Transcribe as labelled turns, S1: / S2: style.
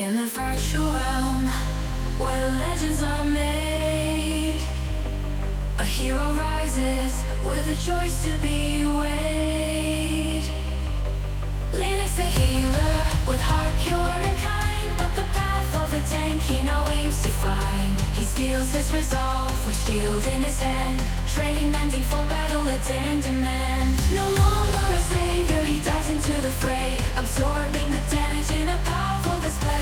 S1: In the virtual realm, where legends are made, a hero rises with a choice to be weighed. Linux a healer with heart pure and kind, but the path of the tank he now aims to find. He steals his resolve with shield in his hand, training mending for battle at end demand. No longer a savior, he dives into the fray, absorbing the damage in a powerful display.